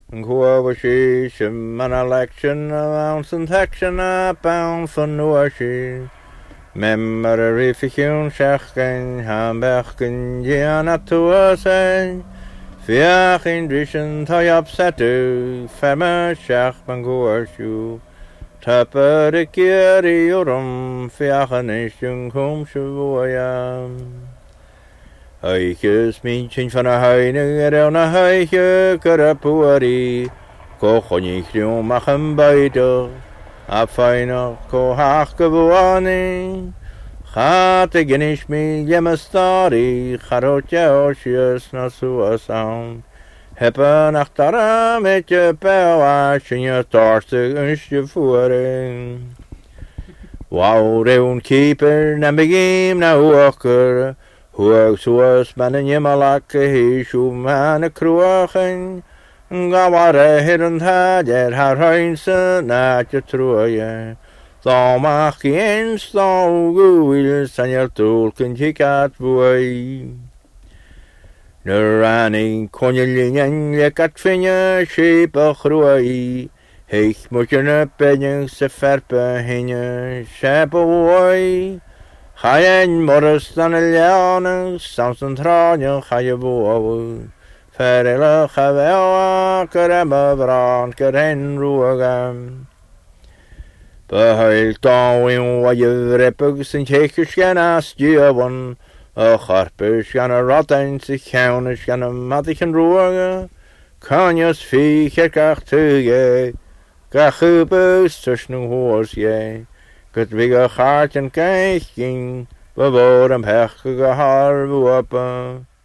Ngwawashi shim an election ounce and action a bound for nuashi. Memory fichun shachen hamberken jiana to us ein. Fiach in drishen toyap setu, fema shach banguashu. Tapper de kiri urum, fiach an ishun kum shuvoyam. Eiches minchin van a heine er na heiche karapuari. Ko chonichrium machen beide. A feiner ko hach gewoani. Chate genish mi yemastari. Charotja oshius na suasan. Heppen achtara met je pewaas in je torstig unsje voering. Wou reun keeper na begim na uoker. Hoog zoals men in je malakke heeshoe man a kruachen. Gaware hirend had haar huinse na je troje. Þá mag je eens þá guils an je tolken jikat boy. Nu rani konjelingen je katfinje schepe groei. Heich moet je ne penning se verpe hinje schepe boy. Ga je in morris dan een leanen, soms een traanje ga je boven. Verrelig geweldig, keremme brand, keren roegem. Behuilt dan in wat je rippig zijn tjekjes gaan astjeven. Harpers gaan een rat en zich gaan gaan een mattigen roegen. Kanjes viecher kachtige, kachubus tussen een hoosje. Gut wigge hart en kijking, we worden hechtige haar wopen.